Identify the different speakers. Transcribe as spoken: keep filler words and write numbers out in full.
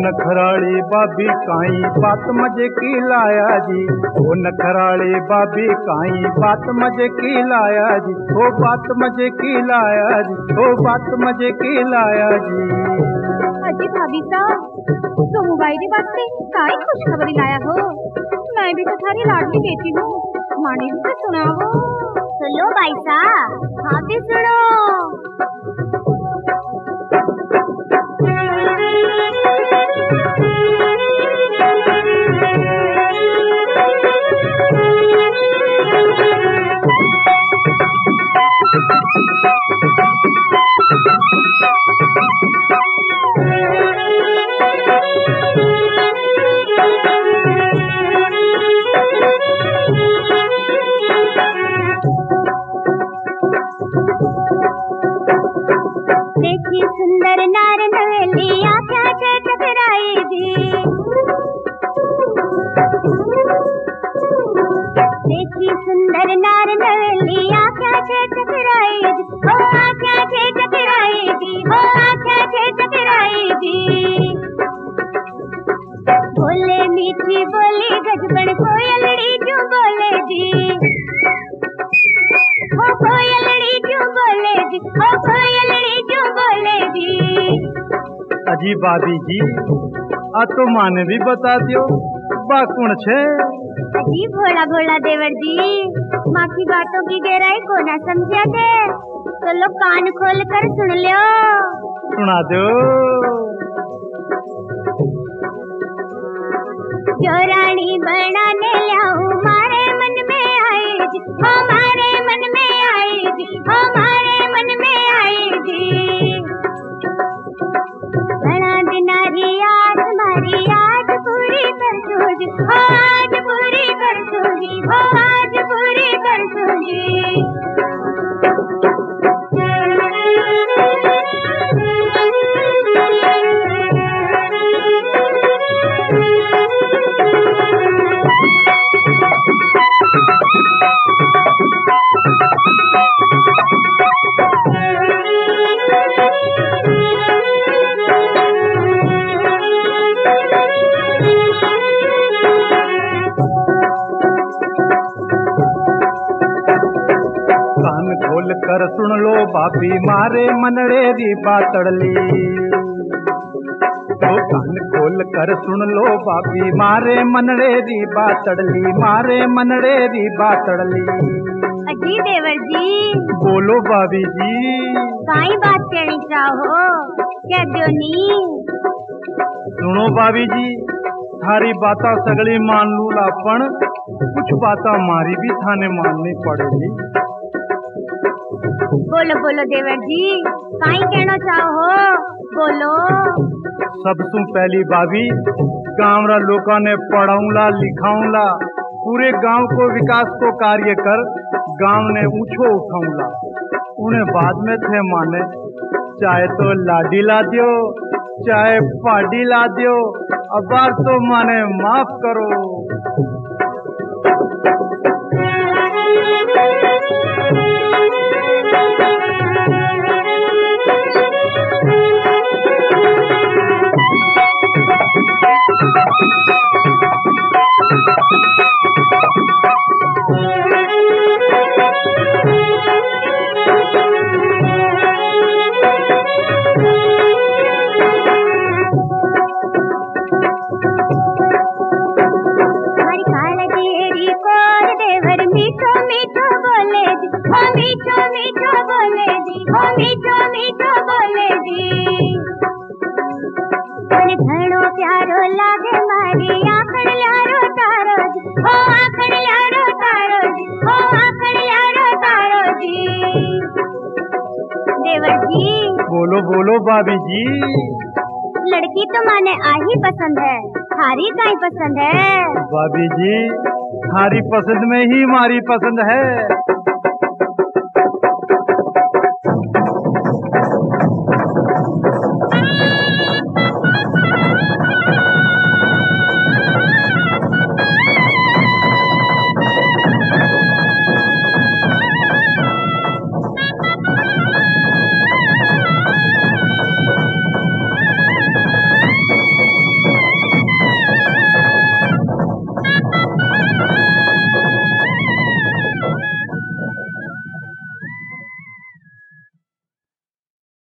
Speaker 1: नखराली बाबी काई बात मजे की लाया जी, ओ नखराली बाबी काई बात मजे की लाया जी, ओ बात मजे की लाया जी, ओ बात मजे की लाया जी।
Speaker 2: अजी भाभी साहब तो मोबाइल वास्ते काई खुशखबरी लाया हो? मैं भी तो थारी लाडली बेटी हूँ, माने भी तो सुनाओ।
Speaker 3: सुनो भाई साहब, हाँ भी सुनो। देखी सुंदर नार नवेली आँखें से टकराई दी, देखी सुंदर नार नवेली आँखें से टकराई दी, ओ आँखें से टकराई दी, ओ आँखें से टकराई दी। बोले मीठी बोली गजबन कोयलड़ी क्यों बोले दी, ओ कोयलड़ी क्यों बोले दी, ओ कोयलड़ी क्यों बोले दी।
Speaker 1: अजी भाभी जी आ तो माने भी बता दियो बा कौन छे?
Speaker 3: अजी भोला भोला देवर जी, माँ की बातों की गहराई को ना समझा थे तो लो कान खोल कर सुन लो।
Speaker 1: सुना दो।
Speaker 3: जो रानी बनाने लाऊं मारे मन में आई जी, ओ मारे मन में आई जी, ओ मारे मन में आई जी। बना दिनारी आज मारी आज पूरी कर दूंगी, ओ आज पूरी कर दूंगी, ओ आज पूरी कर दूंगी।
Speaker 1: कान खोल कर सुन लो बाबी मारे मनड़े री बातड़ली, तो कान खोल कर सुन लो बाबी मारे मनड़े री बातड़ली, मारे मनड़े री बातड़ली।
Speaker 3: अजी देवर जी।
Speaker 1: बोलो भाभी जी।
Speaker 3: काई बात कहनी चाहो कह दो नी।
Speaker 1: सुनो भाभी जी, थारी बाता सगली मान लूला पण कुछ बाता मारी भी थाने माननी पड़ेगी।
Speaker 3: बोलो बोलो देवर जी, काई कहना चाहो बोलो।
Speaker 1: सबसु पहली भाभी गाँव रा लोका ने पढ़ाऊला लिखाऊला, पूरे गांव को विकास को कार्य कर गांव ने ऊंचो उठाऊला। उन्हें बाद में थे माने चाहे तो लाडी ला दियो चाहे पाडी ला दियो, अब बार तो माने माफ करो।
Speaker 3: मीठो मीठो बोले दी, ओ मीठो मीठो बोले दी, ओ मीठो मीठो बोले दी। घणो प्यारो लागे मारी आखण यारो तारो जी, ओ आखण यारो तारो जी, ओ आखण यारो तारो जी। देवर जी।
Speaker 1: बोलो बोलो भाभी जी।
Speaker 3: लड़की तो माने आही पसंद है, थारी काई पसंद है?
Speaker 1: भाभी जी थारी पसंद में ही हमारी पसंद है।